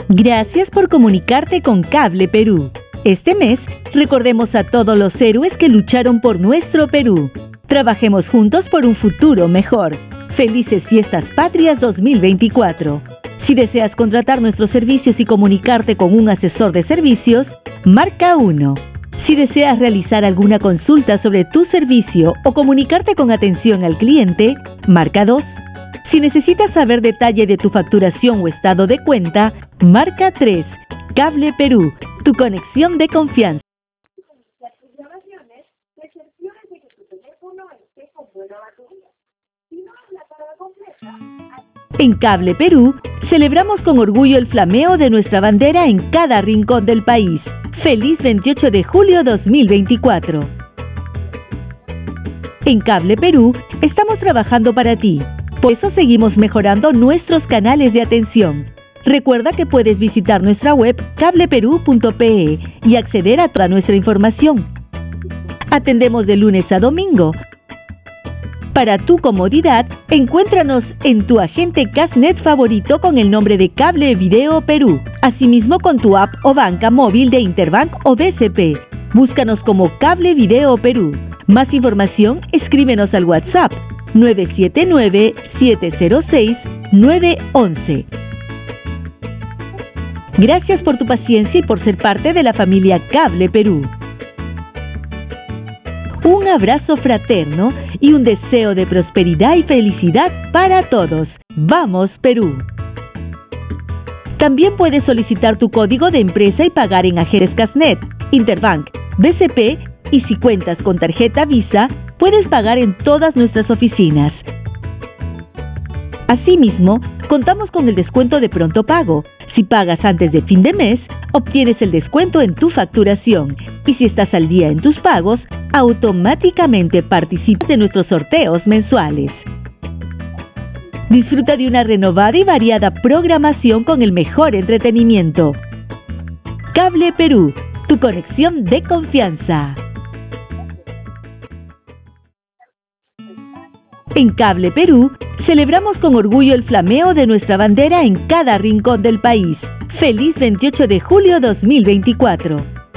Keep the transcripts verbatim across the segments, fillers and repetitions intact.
Gracias por comunicarte con Cable Perú. Este mes, recordemos a todos los héroes que lucharon por nuestro Perú. Trabajemos juntos por un futuro mejor. Felices Fiestas Patrias dos mil veinticuatro. Si deseas contratar nuestros servicios y comunicarte con un asesor de servicios, marca uno. Si deseas realizar alguna consulta sobre tu servicio o comunicarte con atención al cliente, marca dos. Si necesitas saber detalle de tu facturación o estado de cuenta, marca tres. Cable Perú, tu conexión de confianza. En Cable Perú, celebramos con orgullo el flameo de nuestra bandera en cada rincón del país. ¡Feliz veintiocho de julio dos mil veinticuatro! En Cable Perú, estamos trabajando para ti. Por eso seguimos mejorando nuestros canales de atención. Recuerda que puedes visitar nuestra web cable perú punto pe y acceder a toda nuestra información. Atendemos de lunes a domingo. Para tu comodidad, encuéntranos en tu agente Casnet favorito con el nombre de Cable Video Perú. Asimismo con tu app o banca móvil de Interbank o B C P. Búscanos como Cable Video Perú. Más información, escríbenos al WhatsApp nueve siete nueve, siete cero seis, nueve once. Gracias por tu paciencia y por ser parte de la familia Cable Perú. Un abrazo fraterno y un deseo de prosperidad y felicidad para todos. ¡Vamos, Perú! También puedes solicitar tu código de empresa y pagar en agentes Casnet, Interbank, B C P y si cuentas con tarjeta Visa, puedes pagar en todas nuestras oficinas. Asimismo, contamos con el descuento de pronto pago. Si pagas antes de fin de mes, obtienes el descuento en tu facturación. Y si estás al día en tus pagos, automáticamente participas de nuestros sorteos mensuales. Disfruta de una renovada y variada programación con el mejor entretenimiento. Cable Perú, tu conexión de confianza. En Cable Perú, celebramos con orgullo el flameo de nuestra bandera en cada rincón del país. ¡Feliz veintiocho de julio dos mil veinticuatro!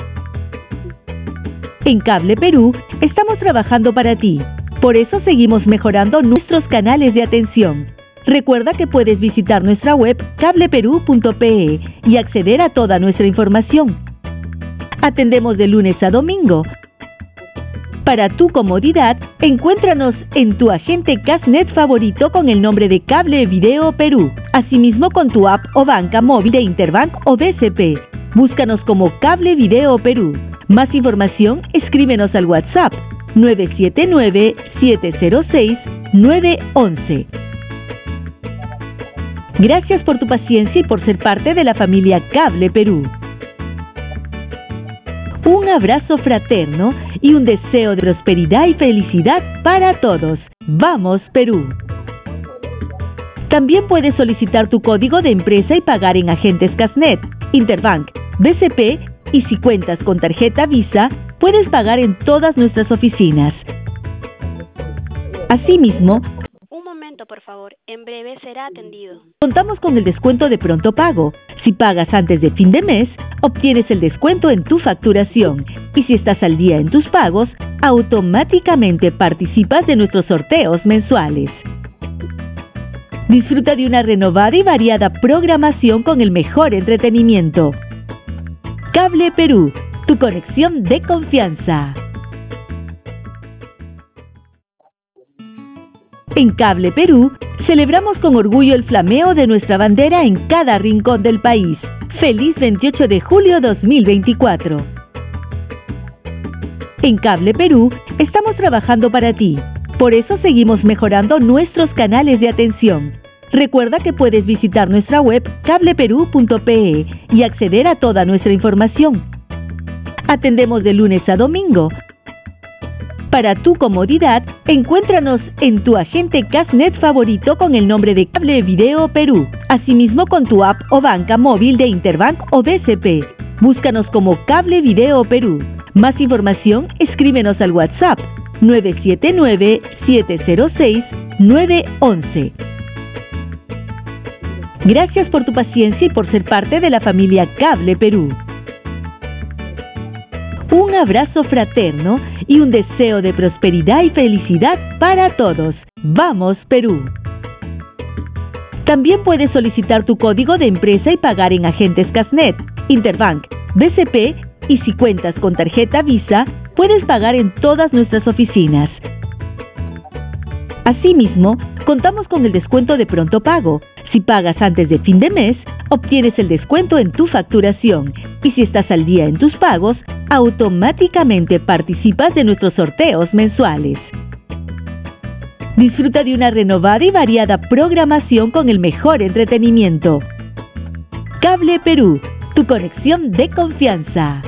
En Cable Perú, estamos trabajando para ti. Por eso seguimos mejorando nuestros canales de atención. Recuerda que puedes visitar nuestra web cable perú punto pe y acceder a toda nuestra información. Atendemos de lunes a domingo. Para tu comodidad, encuéntranos en tu agente Casnet favorito con el nombre de Cable Video Perú. Asimismo con tu app o banca móvil de Interbank o B C P. Búscanos como Cable Video Perú. Más información, escríbenos al WhatsApp nueve siete nueve, siete cero seis, nueve once. Gracias por tu paciencia y por ser parte de la familia Cable Perú. Un abrazo fraterno y un deseo de prosperidad y felicidad para todos. ¡Vamos, Perú! También puedes solicitar tu código de empresa y pagar en agentes Casnet, Interbank, B C P y si cuentas con tarjeta Visa, puedes pagar en todas nuestras oficinas. Asimismo, un momento, por favor. En breve será atendido. Contamos con el descuento de pronto pago. Si pagas antes de fin de mes, obtienes el descuento en tu facturación. Y si estás al día en tus pagos, automáticamente participas de nuestros sorteos mensuales. Disfruta de una renovada y variada programación con el mejor entretenimiento. Cable Perú, tu conexión de confianza. En Cable Perú, celebramos con orgullo el flameo de nuestra bandera en cada rincón del país. ¡Feliz veintiocho de julio dos mil veinticuatro! En Cable Perú, estamos trabajando para ti. Por eso seguimos mejorando nuestros canales de atención. Recuerda que puedes visitar nuestra web cable perú punto pe y acceder a toda nuestra información. Atendemos de lunes a domingo. Para tu comodidad, encuéntranos en tu agente Casnet favorito con el nombre de Cable Video Perú. Asimismo con tu app o banca móvil de Interbank o B C P. Búscanos como Cable Video Perú. Más información, escríbenos al WhatsApp nueve siete nueve, siete cero seis, nueve once. Gracias por tu paciencia y por ser parte de la familia Cable Perú. Un abrazo fraterno y un deseo de prosperidad y felicidad para todos. ¡Vamos, Perú! También puedes solicitar tu código de empresa y pagar en agentes Casnet, Interbank, B C P y si cuentas con tarjeta Visa, puedes pagar en todas nuestras oficinas. Asimismo, contamos con el descuento de pronto pago. Si pagas antes de fin de mes, obtienes el descuento en tu facturación. Y si estás al día en tus pagos, automáticamente participas de nuestros sorteos mensuales. Disfruta de una renovada y variada programación con el mejor entretenimiento. Cable Perú, tu conexión de confianza.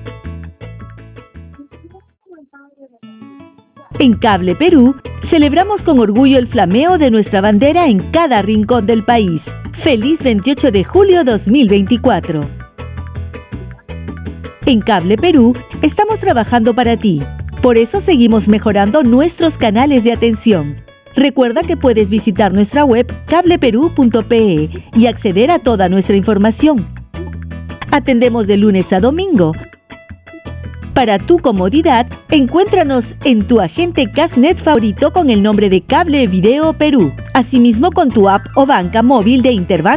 En Cable Perú, celebramos con orgullo el flameo de nuestra bandera en cada rincón del país. ¡Feliz veintiocho de julio dos mil veinticuatro! En Cable Perú, estamos trabajando para ti. Por eso seguimos mejorando nuestros canales de atención. Recuerda que puedes visitar nuestra web cable perú punto pe y acceder a toda nuestra información. Atendemos de lunes a domingo. Para tu comodidad, encuéntranos en tu agente Casnet favorito con el nombre de Cable Video Perú. Asimismo con tu app o banca móvil de Interbank